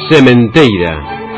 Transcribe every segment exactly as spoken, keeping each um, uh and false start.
Sementeira.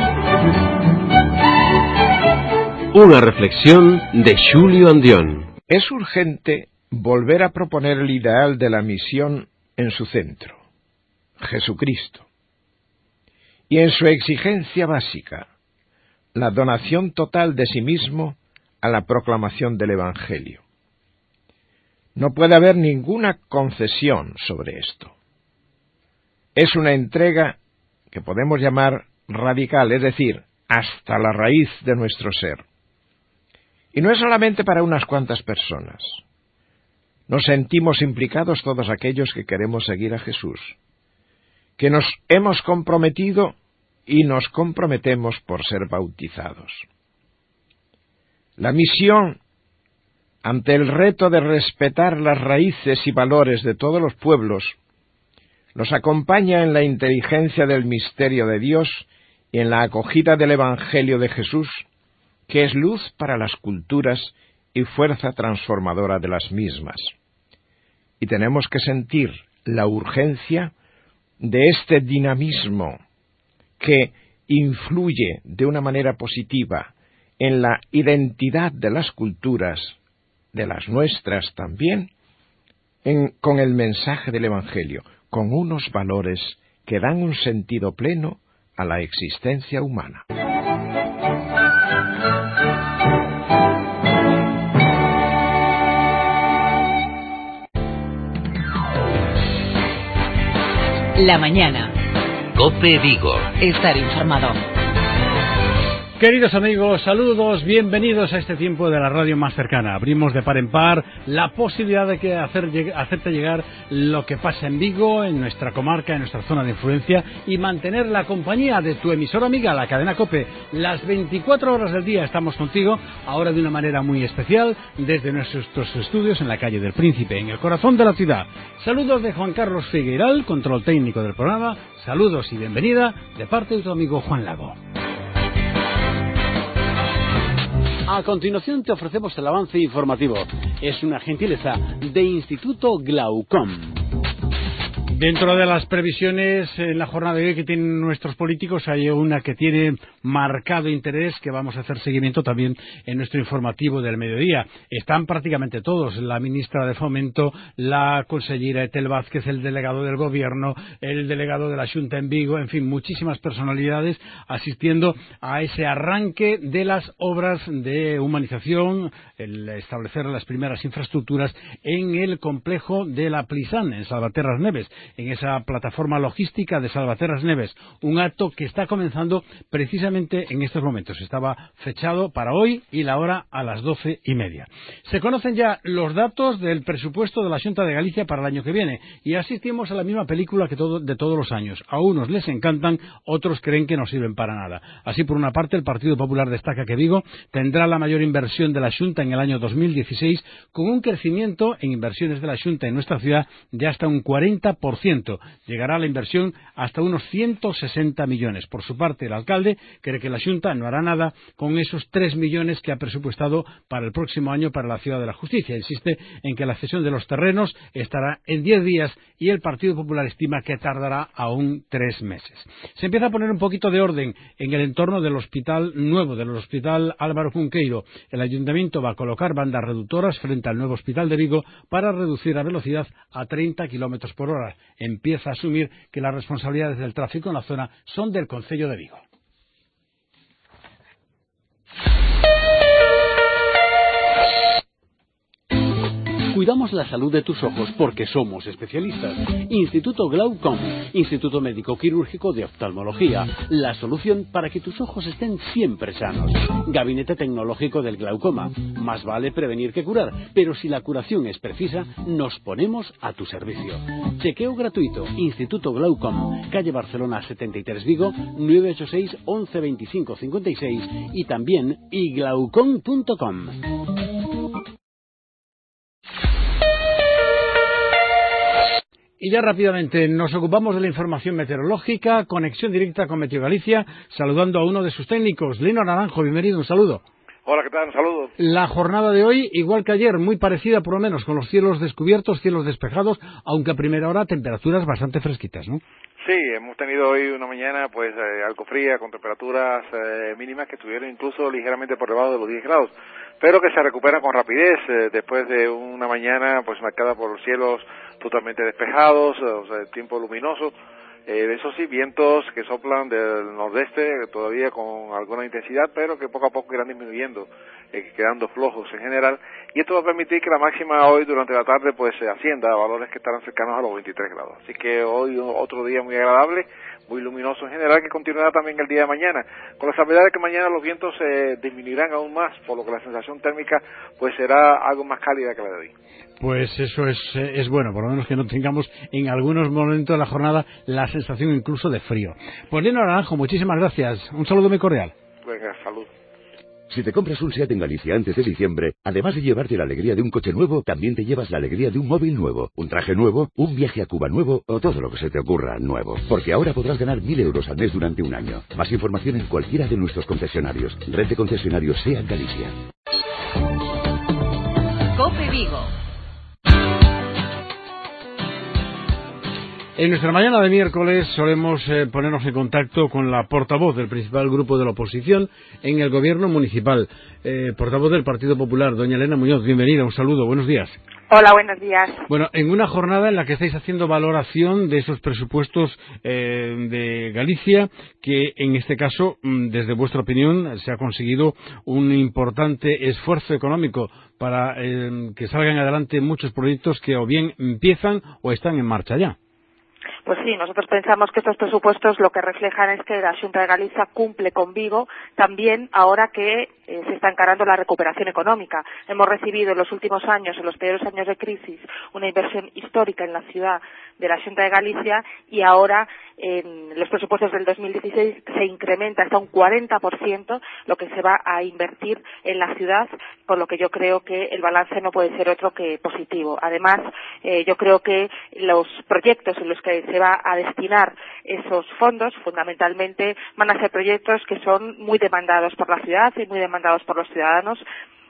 Unha reflexión de Xulio Andión. Es urgente volver a proponer el ideal de la misión en su centro, Jesucristo, y en su exigencia básica, la donación total de sí mismo a la proclamación del Evangelio. No puede haber ninguna concesión sobre esto. Es una entrega que podemos llamar radical, es decir, hasta la raíz de nuestro ser. Y no es solamente para unas cuantas personas. Nos sentimos implicados todos aquellos que queremos seguir a Jesús, que nos hemos comprometido y nos comprometemos por ser bautizados. La misión, ante el reto de respetar las raíces y valores de todos los pueblos, nos acompaña en la inteligencia del misterio de Dios y en la acogida del Evangelio de Jesús, que es luz para las culturas y fuerza transformadora de las mismas. Y tenemos que sentir la urgencia de este dinamismo que influye de una manera positiva en la identidad de las culturas, de las nuestras también, en, con el mensaje del Evangelio, con unos valores que dan un sentido pleno a la existencia humana. La mañana. COPE Vigo. Estar informado. Queridos amigos, saludos, bienvenidos a este tiempo de la radio más cercana. Abrimos de par en par la posibilidad de que hacer, hacerte llegar lo que pasa en Vigo, en nuestra comarca, en nuestra zona de influencia, y mantener la compañía de tu emisora amiga, la cadena COPE. Las veinticuatro horas del día estamos contigo, ahora de una manera muy especial, desde nuestros estudios en la calle del Príncipe, en el corazón de la ciudad. Saludos de Juan Carlos Figueiral, control técnico del programa. Saludos y bienvenida de parte de tu amigo Juan Lago. A continuación te ofrecemos el avance informativo. Es una gentileza de Instituto Glaucom. Dentro de las previsiones en la jornada de hoy que tienen nuestros políticos, hay una que tiene marcado interés, que vamos a hacer seguimiento también en nuestro informativo del mediodía. Están prácticamente todos, la ministra de Fomento, la consellera Etel Vázquez, el delegado del Gobierno, el delegado de la Xunta en Vigo, en fin, muchísimas personalidades asistiendo a ese arranque de las obras de humanización, el establecer las primeras infraestructuras en el complejo de la Plisán, en Salvaterras Neves, en esa plataforma logística de Salvaterras Neves, un acto que está comenzando precisamente en estos momentos. Estaba fechado para hoy y la hora a las doce y media. Se conocen ya los datos del presupuesto de la Xunta de Galicia para el año que viene y asistimos a la misma película que todo, de todos los años. A unos les encantan, otros creen que no sirven para nada. Así, por una parte, el Partido Popular destaca que Vigo tendrá la mayor inversión de la Xunta en el año dos mil dieciséis, con un crecimiento en inversiones de la Xunta en nuestra ciudad de hasta un cuarenta por ciento. Llegará la inversión hasta unos ciento sesenta millones. Por su parte, el alcalde cree que la Xunta no hará nada con esos tres millones que ha presupuestado para el próximo año para la Ciudad de la Justicia. Insiste en que la cesión de los terrenos estará en diez días y el Partido Popular estima que tardará aún tres meses. Se empieza a poner un poquito de orden en el entorno del hospital nuevo, del hospital Álvaro Cunqueiro. El ayuntamiento va a colocar bandas reductoras frente al nuevo hospital de Vigo para reducir la velocidad a treinta kilómetros por hora. Empieza a asumir que las responsabilidades del tráfico en la zona son del concello de Vigo. Cuidamos la salud de tus ojos porque somos especialistas. Instituto Glaucom, Instituto Médico Quirúrgico de Oftalmología, la solución para que tus ojos estén siempre sanos. Gabinete tecnológico del glaucoma. Más vale prevenir que curar, pero si la curación es precisa, nos ponemos a tu servicio. Chequeo gratuito, Instituto Glaucom, calle Barcelona setenta y tres Vigo, nueve ocho seis, once veinticinco cincuenta y seis y también iglaucom punto com. Y ya rápidamente nos ocupamos de la información meteorológica, conexión directa con Meteo Galicia, saludando a uno de sus técnicos, Lino Naranjo, bienvenido, un saludo. Hola, ¿qué tal? Un saludo. La jornada de hoy, igual que ayer, muy parecida por lo menos, con los cielos descubiertos, cielos despejados, aunque a primera hora temperaturas bastante fresquitas, ¿no? Sí, hemos tenido hoy una mañana pues eh, algo fría, con temperaturas eh, mínimas que estuvieron incluso ligeramente por debajo de los diez grados, pero que se recuperan con rapidez eh, después de una mañana pues marcada por cielos totalmente despejados, o sea, tiempo luminoso. Eh, eso sí, vientos que soplan del nordeste todavía con alguna intensidad, pero que poco a poco irán disminuyendo, eh, quedando flojos en general, y esto va a permitir que la máxima hoy durante la tarde pues se ascienda a valores que estarán cercanos a los veintitrés grados. Así que hoy otro día muy agradable, muy luminoso en general, que continuará también el día de mañana, con la salvedad de que mañana los vientos eh, disminuirán aún más, por lo que la sensación térmica pues será algo más cálida que la de hoy. Pues eso es, es bueno, por lo menos que no tengamos en algunos momentos de la jornada la sensación incluso de frío. Pues Lino Naranjo, muchísimas gracias. Un saludo muy cordial. Venga, salud. Si te compras un SEAT en Galicia antes de diciembre, además de llevarte la alegría de un coche nuevo, también te llevas la alegría de un móvil nuevo, un traje nuevo, un viaje a Cuba nuevo o todo lo que se te ocurra nuevo. Porque ahora podrás ganar mil euros al mes durante un año. Más información en cualquiera de nuestros concesionarios. Red de concesionarios SEAT Galicia. COPE Vigo. En nuestra mañana de miércoles solemos eh, ponernos en contacto con la portavoz del principal grupo de la oposición en el gobierno municipal, eh, portavoz del Partido Popular, doña Elena Muñoz. Bienvenida, un saludo, buenos días. Hola, buenos días. Bueno, en una jornada en la que estáis haciendo valoración de esos presupuestos eh, de Galicia, que en este caso, desde vuestra opinión, se ha conseguido un importante esfuerzo económico para eh, que salgan adelante muchos proyectos que o bien empiezan o están en marcha ya. Pues sí, nosotros pensamos que estos presupuestos lo que reflejan es que la Xunta de Galicia cumple con Vigo también ahora que eh, se está encarando la recuperación económica. Hemos recibido en los últimos años, en los peores años de crisis, una inversión histórica en la ciudad de la Xunta de Galicia y ahora en los presupuestos del dos mil dieciséis se incrementa hasta un cuarenta por ciento lo que se va a invertir en la ciudad, por lo que yo creo que el balance no puede ser otro que positivo. Además, eh, yo creo que los proyectos en los que se va a destinar esos fondos, fundamentalmente, van a ser proyectos que son muy demandados por la ciudad y muy demandados por los ciudadanos,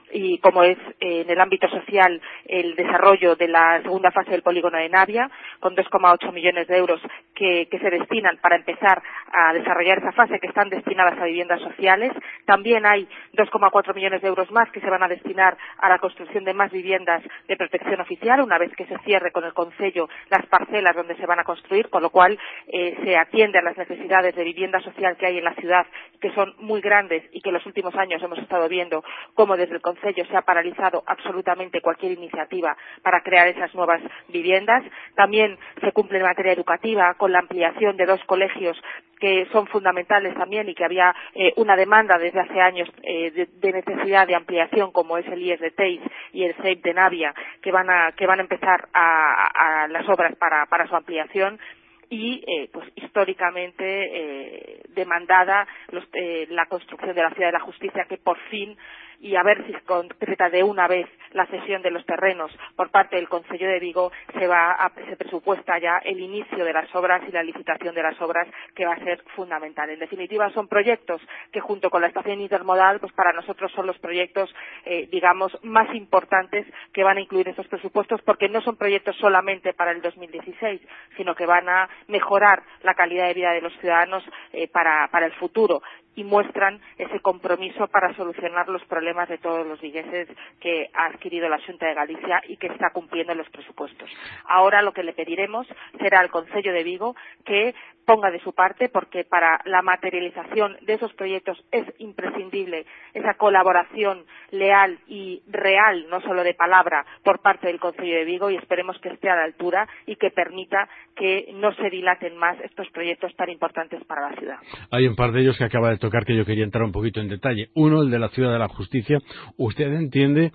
y como es eh, en el ámbito social el desarrollo de la segunda fase del polígono de Navia, con dos coma ocho millones de euros que, que se destinan para empezar a desarrollar esa fase, que están destinadas a viviendas sociales. También hay dos coma cuatro millones de euros más que se van a destinar a la construcción de más viviendas de protección oficial, una vez que se cierre con el concello las parcelas donde se van a construir, con lo cual eh, se atiende a las necesidades de vivienda social que hay en la ciudad, que son muy grandes y que en los últimos años hemos estado viendo cómo desde el concello se ha paralizado absolutamente cualquier iniciativa para crear esas nuevas viviendas. También se cumple en materia educativa con la ampliación de dos colegios que son fundamentales también y que había eh, una demanda desde hace años eh, de, de necesidad de ampliación, como es el I E S de Teis y el C E I P de Navia, que van a, que van a empezar a, a las obras para, para su ampliación. Y eh, pues históricamente eh, demandada los, eh, la construcción de la Ciudad de la Justicia, que por fin, y a ver si se concreta de una vez la cesión de los terrenos por parte del Concello de Vigo, se va a, se presupuesta ya el inicio de las obras y la licitación de las obras, que va a ser fundamental. En definitiva, son proyectos que junto con la estación intermodal, pues para nosotros son los proyectos, eh, digamos, más importantes que van a incluir estos presupuestos, porque no son proyectos solamente para el dos mil dieciséis, sino que van a mejorar la calidad de vida de los ciudadanos eh, para, para el futuro, y muestran ese compromiso para solucionar los problemas de todos los vigueses que ha adquirido la Xunta de Galicia y que está cumpliendo en los presupuestos. Ahora lo que le pediremos será al Concello de Vigo que ponga de su parte, porque para la materialización de esos proyectos es imprescindible esa colaboración leal y real, no solo de palabra, por parte del Concello de Vigo, y esperemos que esté a la altura y que permita que no se dilaten más estos proyectos tan importantes para la ciudad. Hay un par de ellos que acaba de tocar que yo quería entrar un poquito en detalle. Uno, el de la Ciudad de la Justicia. ¿Usted entiende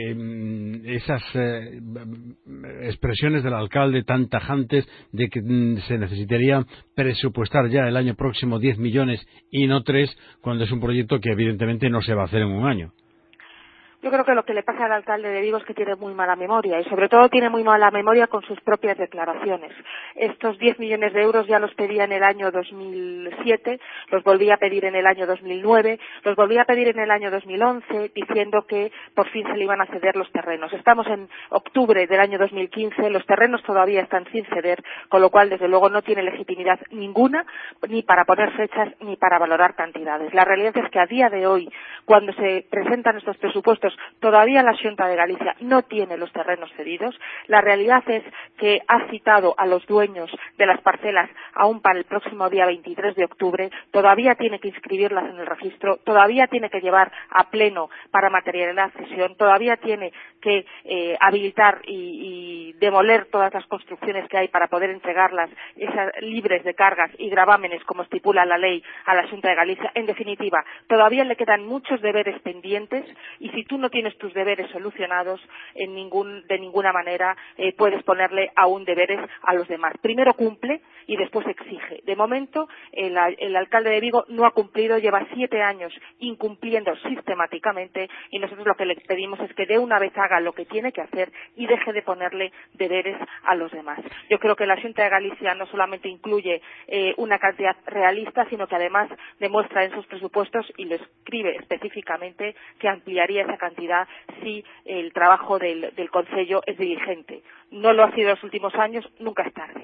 eh, esas eh, expresiones del alcalde tan tajantes de que mm, se necesitaría presupuestar ya el año próximo diez millones y no tres, cuando es un proyecto que evidentemente no se va a hacer en un año? Yo creo que lo que le pasa al alcalde de Vigo es que tiene muy mala memoria y sobre todo tiene muy mala memoria con sus propias declaraciones. Estos diez millones de euros ya los pedía en el año dos mil siete, los volvía a pedir en el año dos mil nueve, los volvía a pedir en el año dos mil once diciendo que por fin se le iban a ceder los terrenos. Estamos en octubre del año dos mil quince, los terrenos todavía están sin ceder, con lo cual desde luego no tiene legitimidad ninguna ni para poner fechas ni para valorar cantidades. La realidad es que a día de hoy, cuando se presentan estos presupuestos, todavía la Xunta de Galicia no tiene los terrenos cedidos. La realidad es que ha citado a los dueños de las parcelas aún para el próximo día veintitrés de octubre, todavía tiene que inscribirlas en el registro, todavía tiene que llevar a pleno para materialidad cesión, todavía tiene que eh, habilitar y, y demoler todas las construcciones que hay para poder entregarlas esas libres de cargas y gravámenes como estipula la ley a la Xunta de Galicia. En definitiva, todavía le quedan muchos deberes pendientes y si tú no tienes tus deberes solucionados, en ningún, de ninguna manera eh, puedes ponerle aún deberes a los demás. Primero cumple y después exige. De momento, el, el alcalde de Vigo no ha cumplido, lleva siete años incumpliendo sistemáticamente y nosotros lo que le pedimos es que de una vez haga lo que tiene que hacer y deje de ponerle deberes a los demás. Yo creo que la Xunta de Galicia no solamente incluye eh, una cantidad realista, sino que además demuestra en sus presupuestos y lo escribe específicamente que ampliaría esa cantidad si el trabajo del, del Concello es diligente. No lo ha sido en los últimos años, nunca es tarde.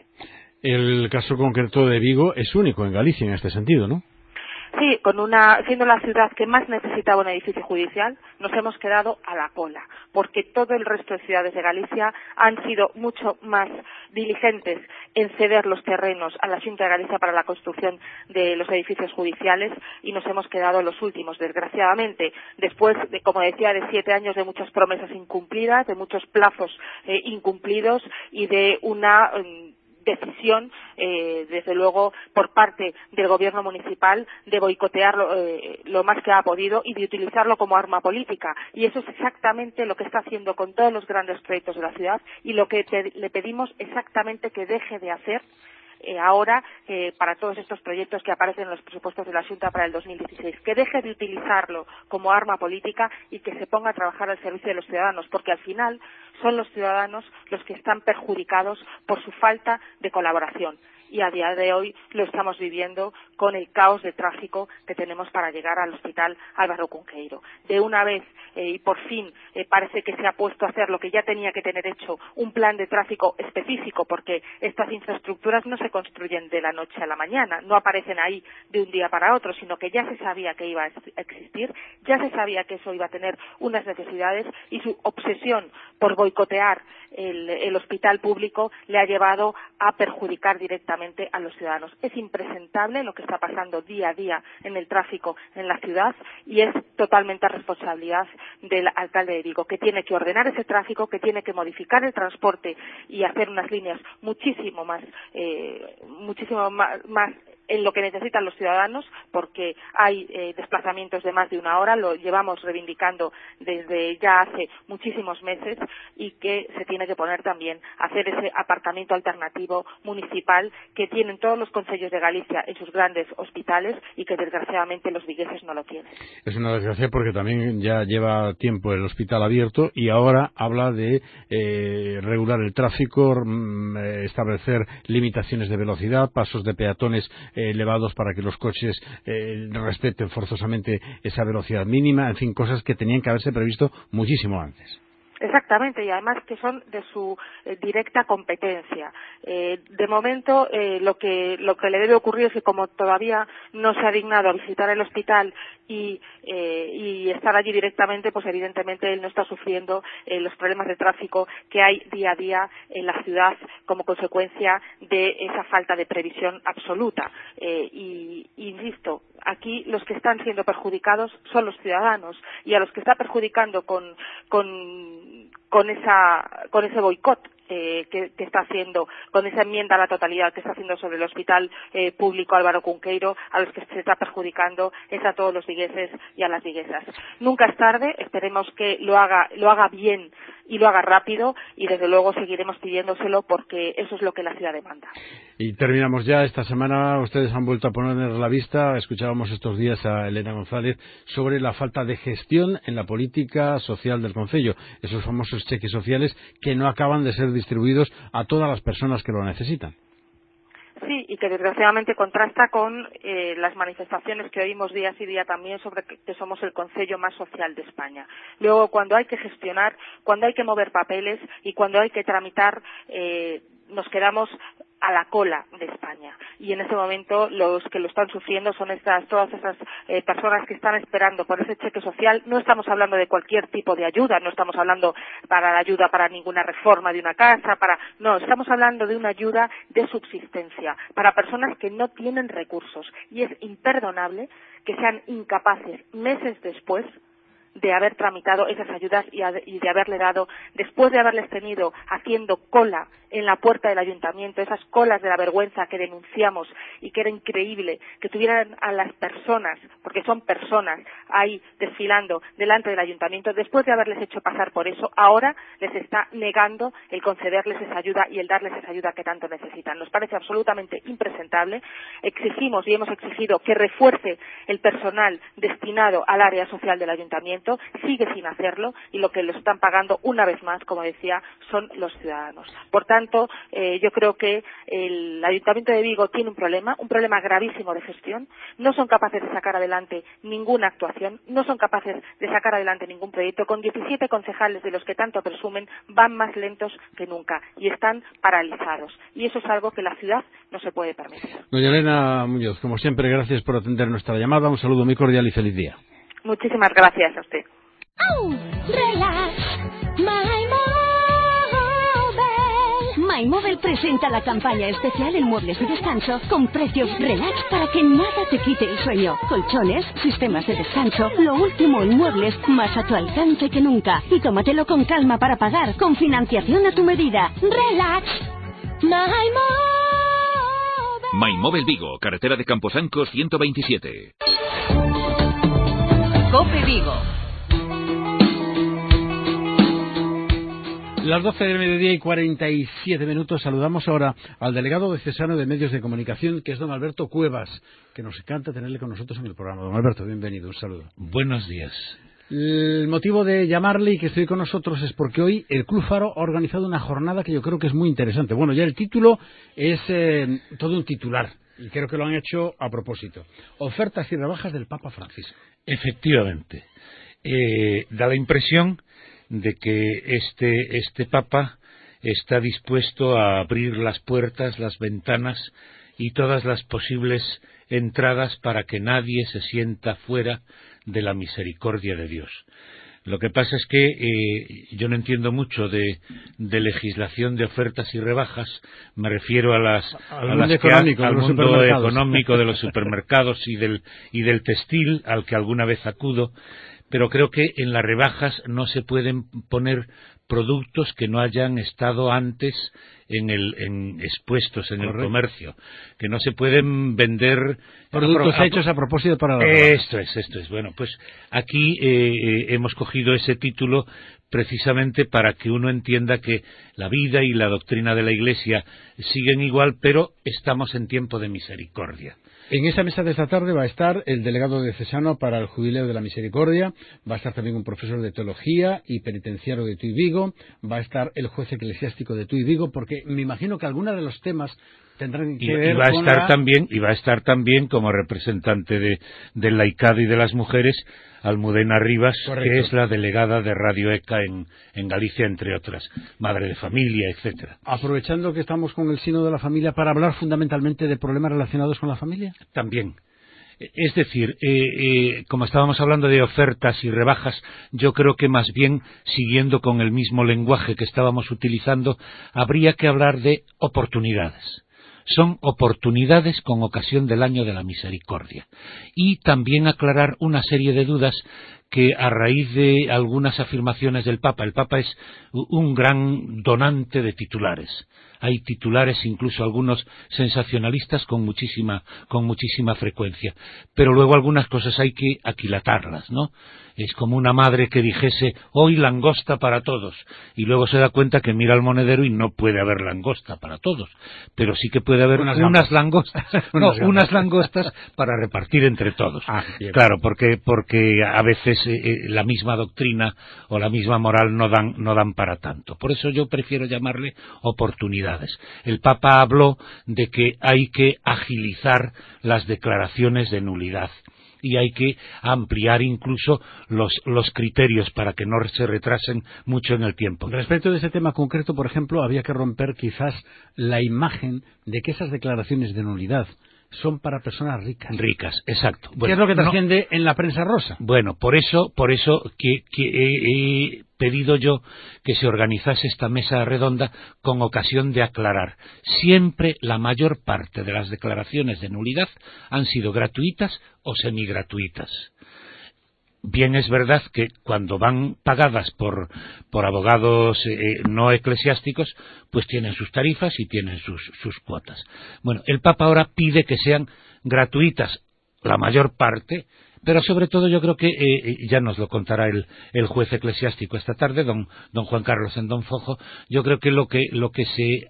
El caso concreto de Vigo es único en Galicia en este sentido, ¿no? Sí, con una, siendo la ciudad que más necesitaba un edificio judicial, nos hemos quedado a la cola, porque todo el resto de ciudades de Galicia han sido mucho más diligentes en ceder los terrenos a la Xunta de Galicia para la construcción de los edificios judiciales y nos hemos quedado los últimos, desgraciadamente, después de, como decía, de siete años de muchas promesas incumplidas, de muchos plazos eh, incumplidos y de una eh, decisión, eh, desde luego, por parte del gobierno municipal de boicotearlo eh, lo más que ha podido y de utilizarlo como arma política. Y eso es exactamente lo que está haciendo con todos los grandes proyectos de la ciudad y lo que te, le pedimos exactamente que deje de hacer Eh, ahora eh, para todos estos proyectos que aparecen en los presupuestos de la Xunta para el dos mil dieciséis, que deje de utilizarlo como arma política y que se ponga a trabajar al servicio de los ciudadanos, porque al final son los ciudadanos los que están perjudicados por su falta de colaboración. Y a día de hoy lo estamos viviendo con el caos de tráfico que tenemos para llegar al hospital Álvaro Cunqueiro. De una vez eh, y por fin eh, parece que se ha puesto a hacer lo que ya tenía que tener hecho, un plan de tráfico específico, porque estas infraestructuras no se construyen de la noche a la mañana, no aparecen ahí de un día para otro, sino que ya se sabía que iba a existir, ya se sabía que eso iba a tener unas necesidades y su obsesión por boicotear el, el hospital público le ha llevado a perjudicar directamente a los ciudadanos. Es impresentable lo que está pasando día a día en el tráfico en la ciudad y es totalmente responsabilidad del alcalde de Vigo, que tiene que ordenar ese tráfico, que tiene que modificar el transporte y hacer unas líneas muchísimo más, eh, muchísimo más, más en lo que necesitan los ciudadanos, porque hay eh, desplazamientos de más de una hora, lo llevamos reivindicando desde ya hace muchísimos meses y que se tiene que poner también a hacer ese aparcamiento alternativo municipal que tienen todos los concellos de Galicia en sus grandes hospitales y que desgraciadamente los vigueses no lo tienen. Es una desgracia porque también ya lleva tiempo el hospital abierto y ahora habla de eh, regular el tráfico, mm, establecer limitaciones de velocidad, pasos de peatones elevados para que los coches eh, respeten forzosamente esa velocidad mínima, en fin, cosas que tenían que haberse previsto muchísimo antes. Exactamente, y además que son de su eh, directa competencia. Eh, de momento, eh, lo que lo que le debe ocurrir es que como todavía no se ha dignado a visitar el hospital y, eh, y estar allí directamente, pues evidentemente él no está sufriendo eh, los problemas de tráfico que hay día a día en la ciudad como consecuencia de esa falta de previsión absoluta. Eh, y, insisto, aquí los que están siendo perjudicados son los ciudadanos y a los que está perjudicando con, con con esa con ese boicot eh, que, que está haciendo, con esa enmienda a la totalidad que está haciendo sobre el hospital eh, público Álvaro Cunqueiro, a los que se está perjudicando es a todos los vigueses y a las viguesas. Nunca es tarde, esperemos que lo haga lo haga bien y lo haga rápido, y desde luego seguiremos pidiéndoselo porque eso es lo que la ciudad demanda. Y terminamos ya. Esta semana ustedes han vuelto a poner la vista, escuchábamos estos días a Elena González sobre la falta de gestión en la política social del concello, esos famosos cheques sociales que no acaban de ser distribuidos a todas las personas que lo necesitan. Sí, y que desgraciadamente contrasta con eh, las manifestaciones que oímos día sí día también sobre que, que somos el concello más social de España. Luego, cuando hay que gestionar, cuando hay que mover papeles y cuando hay que tramitar, eh, nos quedamos a la cola de España. Y en ese momento los que lo están sufriendo son estas, todas esas eh, personas que están esperando por ese cheque social. No estamos hablando de cualquier tipo de ayuda, no estamos hablando para la ayuda para ninguna reforma de una casa, para no, estamos hablando de una ayuda de subsistencia para personas que no tienen recursos. Y es imperdonable que sean incapaces meses después de haber tramitado esas ayudas y, a, y de haberle dado, después de haberles tenido haciendo cola en la puerta del ayuntamiento, esas colas de la vergüenza que denunciamos y que era increíble que tuvieran a las personas, porque son personas, ahí desfilando delante del ayuntamiento, después de haberles hecho pasar por eso, ahora les está negando el concederles esa ayuda y el darles esa ayuda que tanto necesitan. Nos parece absolutamente impresentable. Exigimos y hemos exigido que refuerce el personal destinado al área social del ayuntamiento, sigue sin hacerlo y lo que lo están pagando una vez más, como decía, son los ciudadanos. Por tanto, eh, yo creo que el Ayuntamiento de Vigo tiene un problema, un problema gravísimo de gestión. No son capaces de sacar adelante ninguna actuación, no son capaces de sacar adelante ningún proyecto. Con diecisiete concejales de los que tanto presumen, van más lentos que nunca y están paralizados. Y eso es algo que la ciudad no se puede permitir. Doña Elena Muñoz, como siempre, gracias por atender nuestra llamada. Un saludo muy cordial y feliz día. Muchísimas gracias a usted. Oh, relax, MyMobile. MyMobile presenta la campaña especial en muebles de descanso con precios relax para que nada te quite el sueño. Colchones, sistemas de descanso, lo último en muebles más a tu alcance que nunca. Y tómatelo con calma para pagar con financiación a tu medida. Relax, MyMobile. MyMobile Vigo, carretera de Camposanco ciento veintisiete. COPE Vigo. Las doce del mediodía y cuarenta y siete minutos. Saludamos ahora al delegado diocesano de Medios de Comunicación, que es don Alberto Cuevas, que nos encanta tenerle con nosotros en el programa. Don Alberto, bienvenido, un saludo. Buenos días. El motivo de llamarle y que estoy con nosotros es porque hoy el Club Faro ha organizado una jornada que yo creo que es muy interesante. Bueno, ya el título es eh, todo un titular, y creo que lo han hecho a propósito. Ofertas y rebajas del Papa Francisco. Efectivamente. Eh, da la impresión de que este, este Papa está dispuesto a abrir las puertas, las ventanas y todas las posibles entradas para que nadie se sienta fuera de la misericordia de Dios. Lo que pasa es que eh, yo no entiendo mucho de, de legislación de ofertas y rebajas. Me refiero a las, al a mundo, las económico, que, al de los mundo económico de los supermercados y del, y del textil, al que alguna vez acudo. Pero creo que en las rebajas no se pueden poner productos que no hayan estado antes en el en expuestos en Correcto. El comercio, que no se pueden vender productos a, a, hechos a propósito para la rebaja. Esto es, esto es. Bueno, pues aquí eh, hemos cogido ese título precisamente para que uno entienda que la vida y la doctrina de la Iglesia siguen igual, pero estamos en tiempo de misericordia. En esa mesa de esta tarde va a estar el delegado diocesano para el Jubileo de la Misericordia, va a estar también un profesor de teología y penitenciario de Tuy Vigo, va a estar el juez eclesiástico de Tuy Vigo, porque me imagino que algunos de los temas tendrán que y, ver y va a con estar la... también y va a estar también como representante de, del laicado y de las mujeres Almudena Rivas, Correcto. Que es la delegada de Radio ECA en, en Galicia, entre otras, madre de familia, etcétera. Aprovechando que estamos con el Sínodo de la Familia, para hablar fundamentalmente de problemas relacionados con la familia. También. Es decir, eh, eh, como estábamos hablando de ofertas y rebajas, yo creo que más bien, siguiendo con el mismo lenguaje que estábamos utilizando, habría que hablar de oportunidades. son oportunidades con ocasión del año de la misericordia. Y también aclarar una serie de dudas que a raíz de algunas afirmaciones del Papa, el Papa es un gran donante de titulares. Hay titulares, incluso algunos sensacionalistas, con muchísima, con muchísima frecuencia. Pero luego algunas cosas hay que aquilatarlas, ¿no? Es como una madre que dijese, hoy langosta para todos, y luego se da cuenta que mira al monedero y no puede haber langosta para todos, pero sí que puede haber unas, unas langostas, no, unas, unas langostas para repartir entre todos. Ah, claro, porque, porque a veces eh, la misma doctrina o la misma moral no dan, no dan para tanto. Por eso yo prefiero llamarle oportunidades. El Papa habló de que hay que agilizar las declaraciones de nulidad. Y hay que ampliar incluso los, los criterios para que no se retrasen mucho en el tiempo. Respecto de ese tema concreto, por ejemplo, había que romper quizás la imagen de que esas declaraciones de nulidad son para personas ricas. Ricas, exacto. Bueno, ¿qué es lo que trasciende no, en la prensa rosa? Bueno, por eso, por eso que, que he, he pedido yo que se organizase esta mesa redonda con ocasión de aclarar. Siempre la mayor parte de las declaraciones de nulidad han sido gratuitas o semigratuitas. Bien es verdad que cuando van pagadas por, por abogados eh, no eclesiásticos, pues tienen sus tarifas y tienen sus, sus cuotas. Bueno, el Papa ahora pide que sean gratuitas la mayor parte, pero sobre todo yo creo que, eh, ya nos lo contará el, el juez eclesiástico esta tarde, don, don Juan Carlos Endón Fojo, yo creo que lo que, lo que se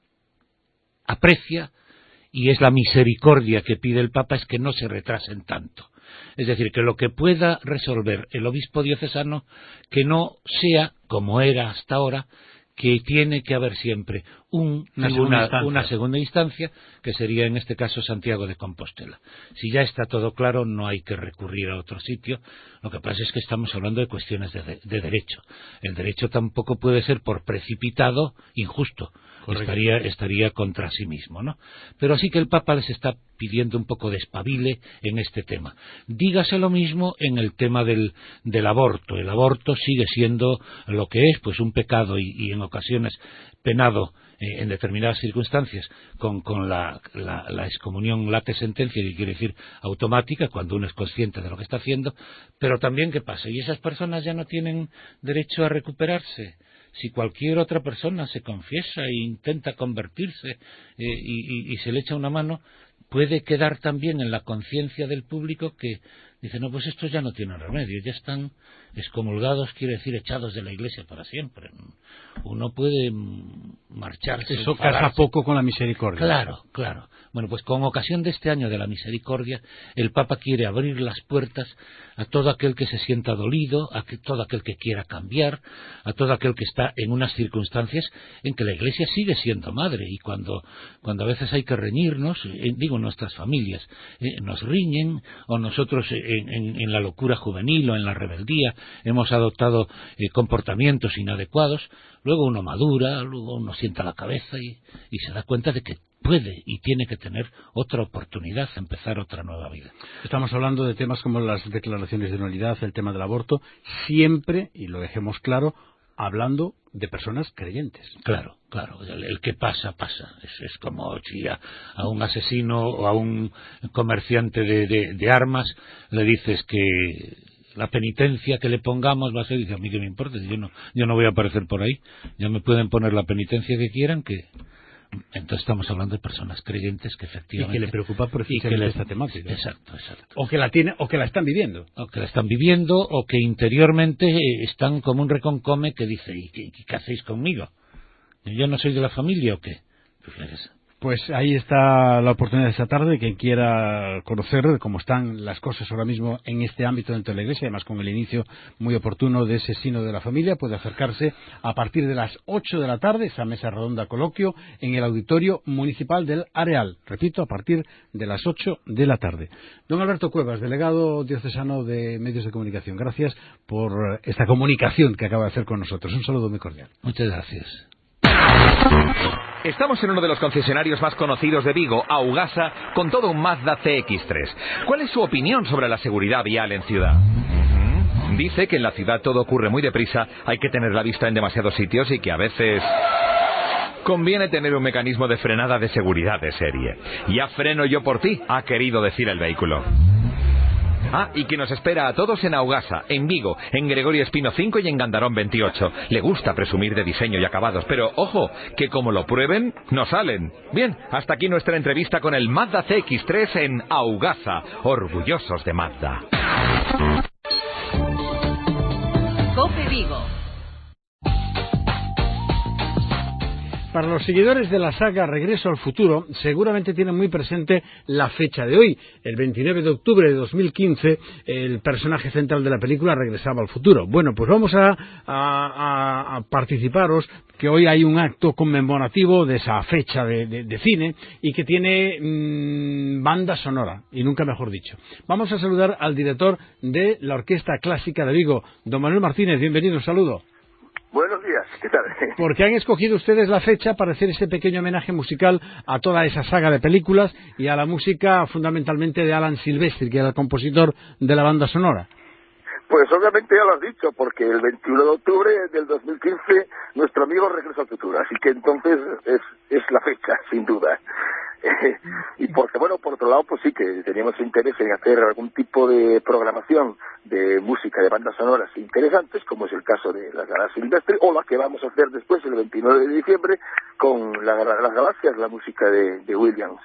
aprecia, y es la misericordia que pide el Papa, es que no se retrasen tanto. Es decir, que lo que pueda resolver el obispo diocesano, que no sea, como era hasta ahora, que tiene que haber siempre un una, tribunal, segunda una segunda instancia, que sería en este caso Santiago de Compostela. Si ya está todo claro, no hay que recurrir a otro sitio. Lo que pasa es que estamos hablando de cuestiones de, de, de derecho. El derecho tampoco puede ser por precipitado injusto. Estaría, estaría contra sí mismo, ¿no? Pero sí que el Papa les está pidiendo un poco de espabile en este tema. Dígase lo mismo en el tema del, del aborto. El aborto sigue siendo lo que es, pues un pecado y, y en ocasiones penado eh, en determinadas circunstancias con, con la, la, la excomunión late sentencia, que quiere decir automática, cuando uno es consciente de lo que está haciendo. Pero también, ¿qué pasa? Y esas personas ya no tienen derecho a recuperarse. Si cualquier otra persona se confiesa e intenta convertirse eh, y, y, y se le echa una mano, puede quedar también en la conciencia del público que dice, no, pues estos ya no tienen remedio, ya están excomulgados, quiere decir echados de la Iglesia para siempre. Uno puede marcharse. Eso casa poco con la misericordia. Claro, claro. Bueno, pues con ocasión de este año de la misericordia, el Papa quiere abrir las puertas a todo aquel que se sienta dolido, a que, todo aquel que quiera cambiar, a todo aquel que está en unas circunstancias en que la Iglesia sigue siendo madre, y cuando, cuando a veces hay que reñirnos, eh, digo nuestras familias, eh, nos riñen, o nosotros eh, en, en, en la locura juvenil o en la rebeldía hemos adoptado eh, comportamientos inadecuados, luego uno madura, luego uno sienta la cabeza y, y se da cuenta de que puede y tiene que tener otra oportunidad, empezar otra nueva vida. Estamos hablando de temas como las declaraciones de nulidad, el tema del aborto, siempre, y lo dejemos claro, hablando de personas creyentes. Claro, claro, el, el que pasa, pasa. Es, es como si a, a un asesino o a un comerciante de, de, de armas le dices que la penitencia que le pongamos va a ser, dice, a mí que me importa, yo no, yo no voy a aparecer por ahí, ya me pueden poner la penitencia que quieran, que... Entonces estamos hablando de personas creyentes que efectivamente... Y que le preocupa precisamente esta temática. Exacto, exacto. O que la tiene, o que la están viviendo. O que la están viviendo, o que interiormente están como un reconcome que dice, ¿y qué, qué hacéis conmigo? ¿Yo no soy de la familia o qué? Pues, Pues ahí está la oportunidad de esta tarde. Quien quiera conocer cómo están las cosas ahora mismo en este ámbito dentro de la Iglesia, además con el inicio muy oportuno de ese sínodo de la familia, puede acercarse a partir de las ocho de la tarde, esa mesa redonda coloquio, en el auditorio municipal del Areal. Repito, a partir de las ocho de la tarde. Don Alberto Cuevas, delegado diocesano de Medios de Comunicación, gracias por esta comunicación que acaba de hacer con nosotros. Un saludo muy cordial. Muchas gracias. Estamos en uno de los concesionarios más conocidos de Vigo, Augasa, con todo un Mazda C X tres. ¿Cuál es su opinión sobre la seguridad vial en ciudad? Dice que en la ciudad todo ocurre muy deprisa, hay que tener la vista en demasiados sitios y que a veces... conviene tener un mecanismo de frenada de seguridad de serie. Ya freno yo por ti, ha querido decir el vehículo. Ah, y que nos espera a todos en Augasa, en Vigo, en Gregorio Espino cinco y en Gandarón veintiocho. Le gusta presumir de diseño y acabados, pero ojo, que como lo prueben, no salen. Bien, hasta aquí nuestra entrevista con el Mazda C X tres en Augasa, orgullosos de Mazda. COPE Vigo. Para los seguidores de la saga Regreso al Futuro, seguramente tienen muy presente la fecha de hoy. El veintinueve de octubre de dos mil quince, el personaje central de la película regresaba al futuro. Bueno, pues vamos a, a, a participaros que hoy hay un acto conmemorativo de esa fecha de, de, de cine y que tiene mmm, banda sonora, y nunca mejor dicho. Vamos a saludar al director de la Orquesta Clásica de Vigo, don Manuel Martínez. Bienvenido, un saludo. Buenos días, ¿qué tal? Porque han escogido ustedes la fecha para hacer ese pequeño homenaje musical a toda esa saga de películas y a la música fundamentalmente de Alan Silvestri, que era el compositor de la banda sonora. Pues obviamente ya lo has dicho, porque el veintiuno de octubre del dos mil quince nuestro amigo regresa al futuro, así que entonces es, es la fecha, sin duda. Eh, y porque, bueno, por otro lado, pues sí que teníamos interés en hacer algún tipo de programación de música, de bandas sonoras interesantes, como es el caso de las Galaxias Silvestre, o la que vamos a hacer después, el veintinueve de diciembre, con la, las Galaxias, la música de, de Williams.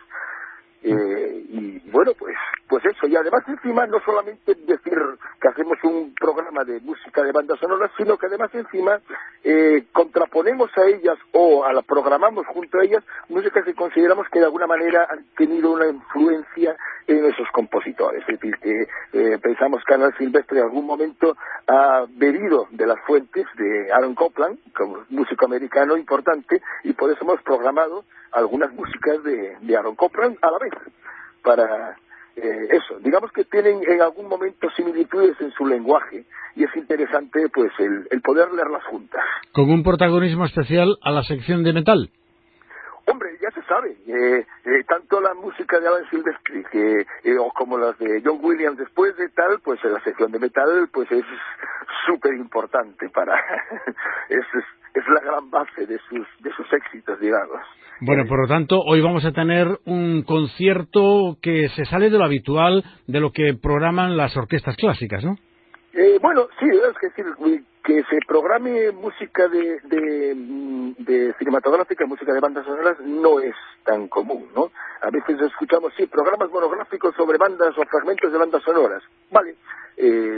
Eh, y bueno, pues pues eso, y además encima no solamente decir que hacemos un programa de música de bandas sonoras, sino que además encima eh, contraponemos a ellas o a la programamos junto a ellas música que consideramos que de alguna manera han tenido una influencia en esos compositores. Es decir, que eh, pensamos que Alan Silvestri en algún momento ha bebido de las fuentes de Aaron Copland, como músico americano importante, y por eso hemos programado algunas músicas de, de Aaron Copland a la vez, para eh, eso, digamos que tienen en algún momento similitudes en su lenguaje, y es interesante pues el, el poder leerlas juntas. Con un protagonismo especial a la sección de metal. Hombre, ya se sabe, eh, eh, tanto la música de Alan Silvestri que, eh, o como las de John Williams después de tal, pues la sección de metal pues es súper importante para es, es, es la gran base de sus de sus éxitos, digamos. Bueno, por lo tanto, hoy vamos a tener un concierto que se sale de lo habitual, de lo que programan las orquestas clásicas, ¿no? Eh, bueno, sí, es decir, que se programe música de, de, de cinematográfica, música de bandas sonoras, no es tan común, ¿no? A veces escuchamos, sí, programas monográficos sobre bandas o fragmentos de bandas sonoras, vale, eh,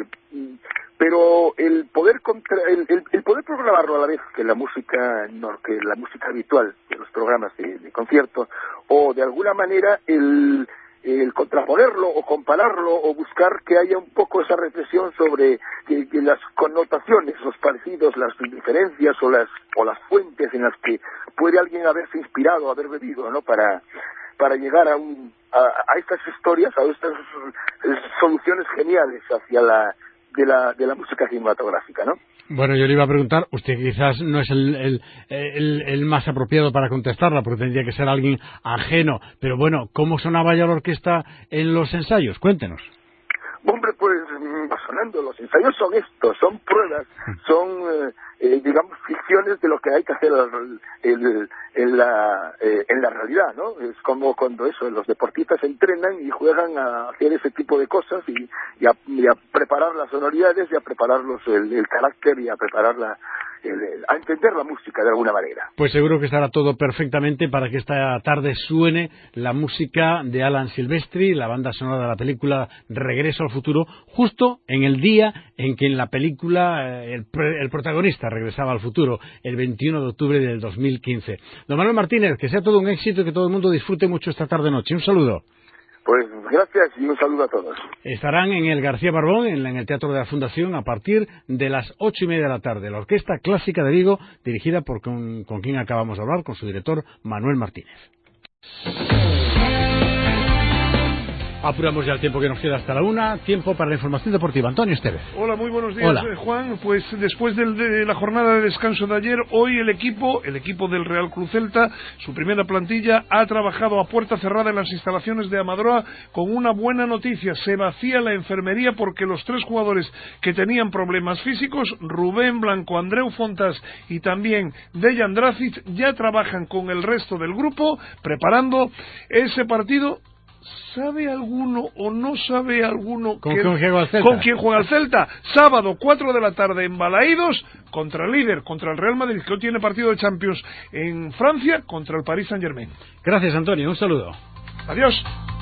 pero el poder contra, el, el, el poder programarlo a la vez que la música no, que la música habitual de los programas de, de concierto, o de alguna manera el el contraponerlo o compararlo o buscar que haya un poco esa reflexión sobre que, que las connotaciones, los parecidos, las diferencias o las o las fuentes en las que puede alguien haberse inspirado, haber bebido, ¿no? Para para llegar a un a, a estas historias, a estas soluciones geniales hacia la de la de la música cinematográfica, ¿no? Bueno, yo le iba a preguntar, usted quizás no es el, el, el, el más apropiado para contestarla, porque tendría que ser alguien ajeno, pero bueno, ¿cómo sonaba ya la orquesta en los ensayos? Cuéntenos. Hombre, pues va sonando, los ensayos son estos, son pruebas, son, eh, eh, digamos, ficciones de lo que hay que hacer el, el, en, la, eh, en la realidad, ¿no? Es como cuando eso, los deportistas entrenan y juegan a hacer ese tipo de cosas y, y, a, y a preparar las sonoridades y a prepararlos el, el carácter y a preparar la, el, el, a entender la música de alguna manera. Pues seguro que estará todo perfectamente para que esta tarde suene la música de Alan Silvestri, la banda sonora de la película Regreso al Futuro, justo en el día en que en la película el, el protagonista regresaba al futuro, el veintiuno de octubre del dos mil quince. Don Manuel Martínez, que sea todo un éxito y que todo el mundo disfrute mucho esta tarde-noche. Un saludo. Pues gracias y un saludo a todos. Estarán en el García Barbón, en el Teatro de la Fundación, a partir de las ocho y media de la tarde. La Orquesta Clásica de Vigo, dirigida por con, con quien acabamos de hablar, con su director Manuel Martínez. Apuramos ya el tiempo que nos queda hasta la una. Tiempo para la información deportiva. Antonio Estevez. Hola, muy buenos días, Hola. Eh, Juan. Pues después del, de la jornada de descanso de ayer, hoy el equipo, el equipo del Real Cruz Celta, su primera plantilla, ha trabajado a puerta cerrada en las instalaciones de Amadroa con una buena noticia. Se vacía la enfermería porque los tres jugadores que tenían problemas físicos, Rubén Blanco, Andreu Fontas y también Dejan Dracic, ya trabajan con el resto del grupo preparando ese partido. ¿Sabe alguno o no sabe alguno ¿Con que, quién juega el Celta? con quién juega el Celta? Sábado, cuatro de la tarde en Balaídos, contra el líder, contra el Real Madrid, que hoy tiene partido de Champions en Francia, contra el Paris Saint-Germain. Gracias, Antonio. Un saludo. Adiós.